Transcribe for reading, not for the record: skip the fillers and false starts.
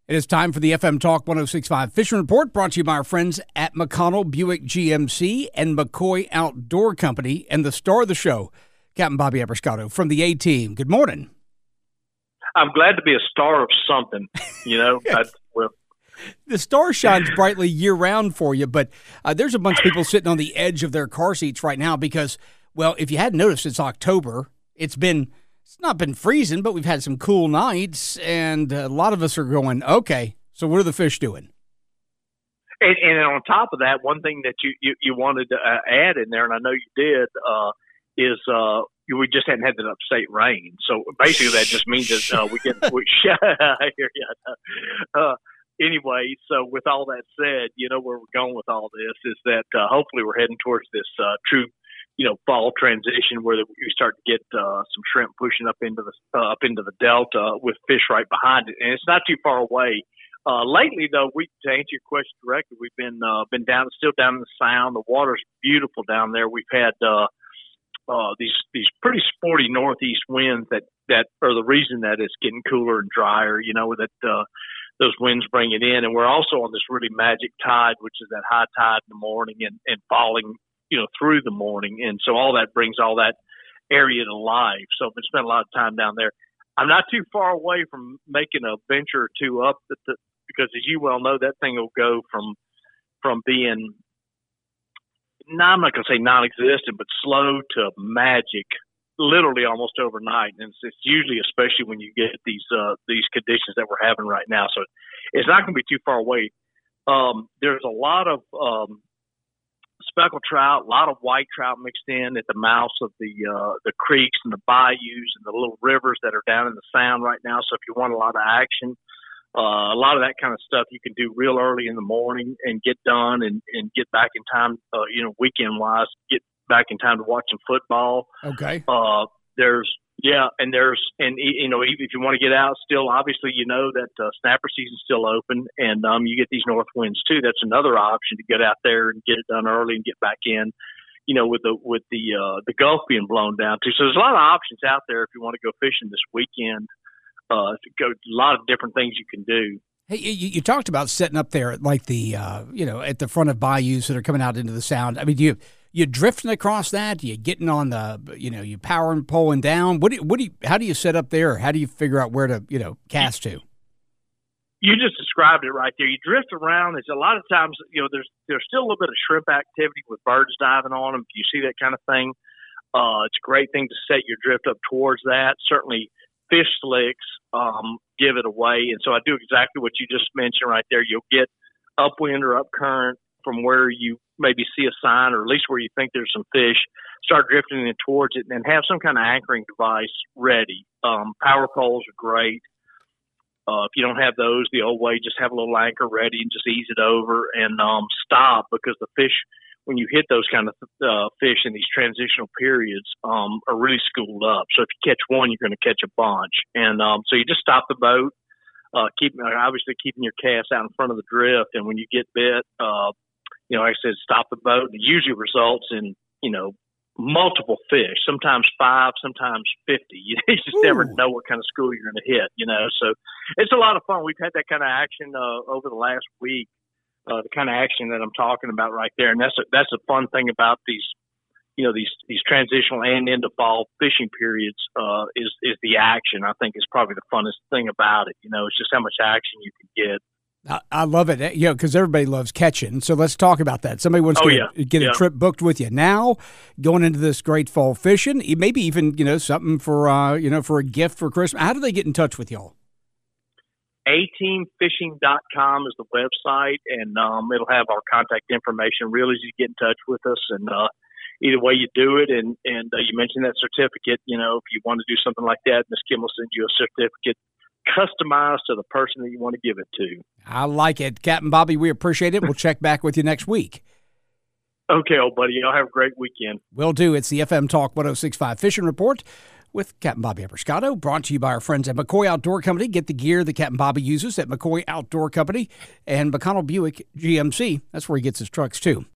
It is time for the FM Talk 106.5 Fishing Report, brought to you by our friends at McConnell Buick GMC and McCoy Outdoor Company, and the star of the show, Captain Bobby Abrascato from the A-Team. Good morning. I'm glad to be a star of something, you know. The star shines brightly year-round for you, but there's a bunch of people sitting on the edge of their car seats right now because, well, if you hadn't noticed, it's October. It's not been freezing, but we've had some cool nights, and a lot of us are going, okay, so what are the fish doing? And on top of that, one thing that you wanted to add in there, and I know you did, is we just hadn't had that upstate rain. So basically, that just means that I hear you. Anyway, so with all that said, you know where we're going with all this is that hopefully we're heading towards this true, fall transition where we start to get some shrimp pushing up into the delta with fish right behind it, and it's not too far away. Lately, though, to answer your question directly, we've been still down in the Sound. The water's beautiful down there. We've had these pretty sporty northeast winds that are the reason that it's getting cooler and drier. Those winds bring it in, and we're also on this really magic tide, which is that high tide in the morning and falling, through the morning, and so all that brings all that area to life. So I've spent a lot of time down there. I'm not too far away from making a venture or two up, because as you well know, that thing will go from being, I'm not going to say non-existent, but slow to magic, literally almost overnight. And it's usually, especially when you get these conditions that we're having right now. So it's not going to be too far away. There's a lot of speckled trout, a lot of white trout mixed in at the mouths of the creeks and the bayous and the little rivers that are down in the Sound right now. So if you want a lot of action, a lot of that kind of stuff you can do real early in the morning and get done and get back in time, weekend wise, get back in time to watch some football. Okay. If you want to get out still, obviously, that snapper season's still open, and you get these north winds too. That's another option to get out there and get it done early and get back in, with the Gulf being blown down too. So there's a lot of options out there if you want to go fishing this weekend. A lot of different things you can do. Hey, you talked about setting up there like the, at the front of bayous that are coming out into the Sound. I mean, you drifting across that? You getting on the, you powering, pulling down? How do you set up there? How do you figure out where to, cast to? You just described it right there. You drift around. There's a lot of times, there's still a little bit of shrimp activity with birds diving on them. You see that kind of thing. It's a great thing to set your drift up towards that. Certainly fish slicks give it away. And so I do exactly what you just mentioned right there. You'll get upwind or up current from where you maybe see a sign, or at least where you think there's some fish. Start drifting in towards it, and then have some kind of anchoring device ready. Power poles are great. If you don't have those the old way, just have a little anchor ready and just ease it over and stop, because the fish, when you hit those kind of fish in these transitional periods, are really schooled up. So if you catch one, you're going to catch a bunch. And so you just stop the boat, obviously keeping your cast out in front of the drift. And when you get bit, like I said, stop the boat. It usually results in, multiple fish, sometimes 5, sometimes 50. You just never know what kind of school you're going to hit, So it's a lot of fun. We've had that kind of action over the last week. The kind of action that I'm talking about right there. And that's a fun thing about these transitional and into fall fishing periods, is the action. I think is probably the funnest thing about it. It's just how much action you can get. I love it, because everybody loves catching. So let's talk about that. Somebody wants to get a trip booked with you now, going into this great fall fishing, maybe even, something for a gift for Christmas. How do they get in touch with y'all? ateamfishing.com is the website, and it'll have our contact information. Real easy to get in touch with us, and either way you do it. And you mentioned that certificate. If you want to do something like that, Miss Kim will send you a certificate customized to the person that you want to give it to. I like it. Captain Bobby, we appreciate it. We'll check back with you next week. Okay, old buddy. Y'all have a great weekend. Will do. It's the FM Talk 106.5 Fishing Report with Captain Bobby Abrascato, brought to you by our friends at McCoy Outdoor Company. Get the gear that Captain Bobby uses at McCoy Outdoor Company and McConnell Buick GMC. That's where he gets his trucks, too.